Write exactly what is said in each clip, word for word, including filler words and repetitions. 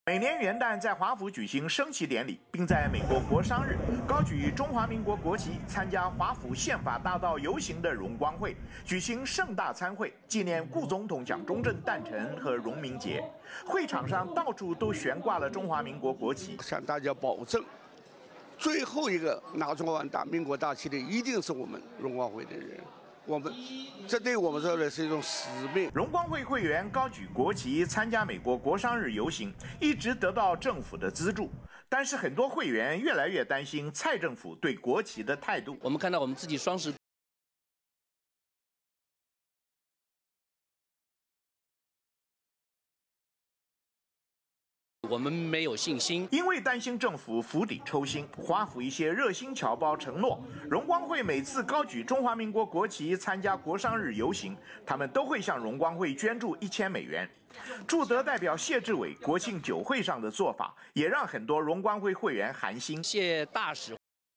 每年元旦在华府举行升旗典礼，并在美国国殇日高举中华民国国旗参加华府宪法大道游行的荣光会举行盛大参会，纪念顾总统蒋中正诞辰和荣民节。会场上到处都悬挂了中华民国国旗， 向大家保证，最后一个拿中华大民国大旗的一定是我们荣光会的人。 我们这对我们说的是一种使命。 荣光会会员高举国旗参加美国国殇日游行，一直得到政府的资助。但是很多会员越来越担心蔡政府对国旗的态度。 我们看到我们自己双十。 我们没有信心， 因为担心政府釜底抽薪，华府一些热心侨胞承诺，荣光会每次高举中华民国国旗参加国殇日游行，他们都会向荣光会捐助一千美元。驻德代表谢志伟国庆酒会上的做法，也让很多荣光会会员寒心。 谢大使。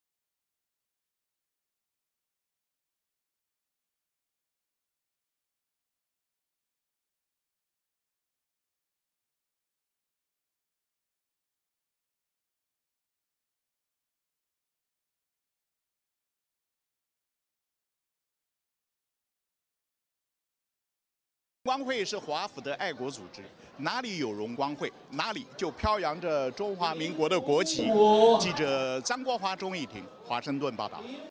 荣光会是华府的爱国组织，哪里有荣光会，哪里就飘扬着中华民国的国旗。记者张国华、钟义婷，华盛顿报道。